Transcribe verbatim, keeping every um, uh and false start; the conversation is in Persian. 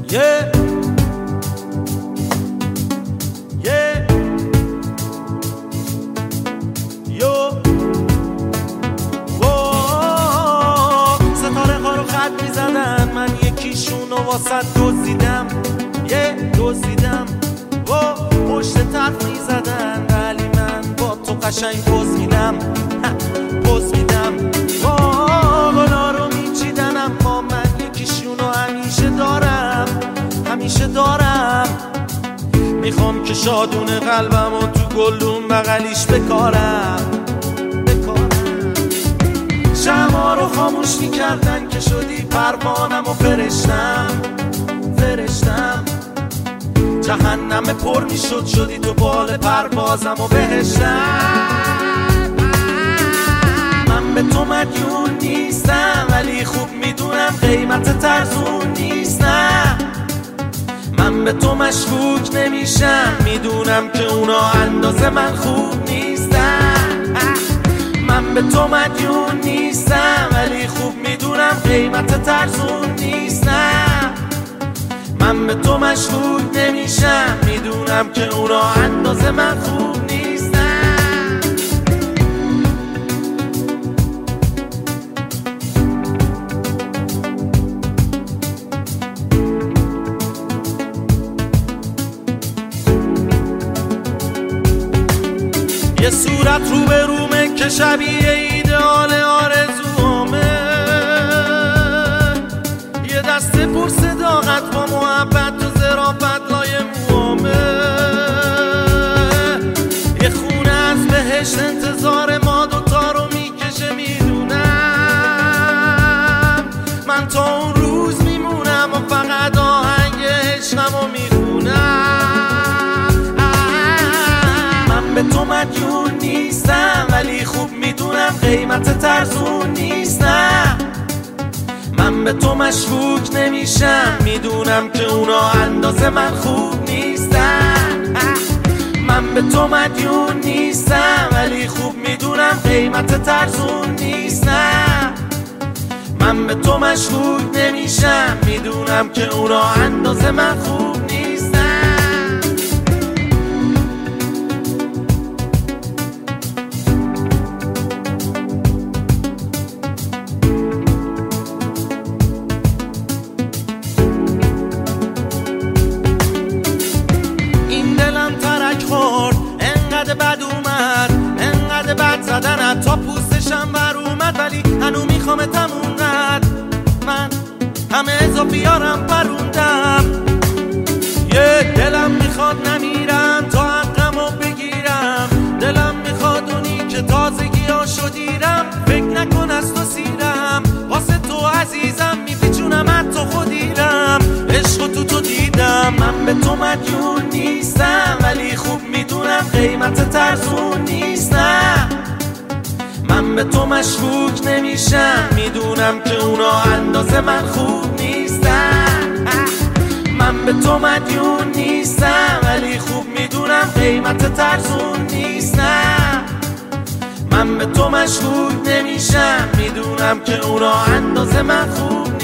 yeah. Yeah. Yo. ستاره ها رو خط می زدن، من یکیشون رو واسه دزدیدم، یه دزدیدم. پشت طرف می زدن ولی من با تو قشنگ پوز میدم، پوز میدم. گلا رو میچیدن اما من یکیشون رو همیشه دارم، همیشه دارم. میخوام که شادونه قلبم و تو گلدون بغلیش بکارم، بکارم. شمع رو خاموش میکردن که شدی پروانم و فرشتم، فرشتم. جهنم پر میشد شدی تو بال پروازم و بهشتم. من به تو مدیون نیستم ولی خوب میدونم قیمت ترزون نیستم. من به تو مشکوک نمیشم، میدونم که اونا اندازه من خوب نیستن. من به تو مدیون نیستم ولی خوب میدونم قیمت ترزون نیستم. من به تو مشکوک نمیشم، میدونم که اونا اندازه من خوب نیستن. یه صورت رو به رومه که شبیه ایدئال آرزوامه، یه دست پر صداقت با محبت و ظرافت لای موامه. یه خونه از بهشت انتظار ما دوتا رو میکشه، میدونم من تا اون روز میمونم و فقط آهنگ عشقم رو میخونم. من به تو مدیون نیستم ولی خوب میدونم قیمت ترزون نیستم. من به تو مشکوک نمیشم، میدونم که اونا اندازه من خوب نیستن. من به تو مدیون نیستم ولی خوب میدونم قیمت ترزون نیستم. من به تو مشکوک نمیشم، میدونم که اونا اندازه من خوب نیستن. انقدر بد اومد، انقدر بد زدنت تا پوستشم بر اومد، ولی هنو میخوامتم اونقدر. من همه اضافیارم پروندم، یه دلم میخواد نمیرم تا حقمو بگیرم. دلم میخواد اونی که تازگی ها شدیرم، فکر نکن از تو سیرم، واسه تو عزیزم میپیچونم حتی خودیرم. عشق تو تو دیدم، من به تو مدیون نیستم ولی خوب میدونم قیمت ترزون نیستم. من به تو مشکوک نمیشم، میدونم که اونا اندازه من خوب نیستن. من به تو مدیون نیستم ولی خوب میدونم قیمت ترزون نیستم. من به تو مشکوک نمیشم، میدونم که اونا اندازه من خوب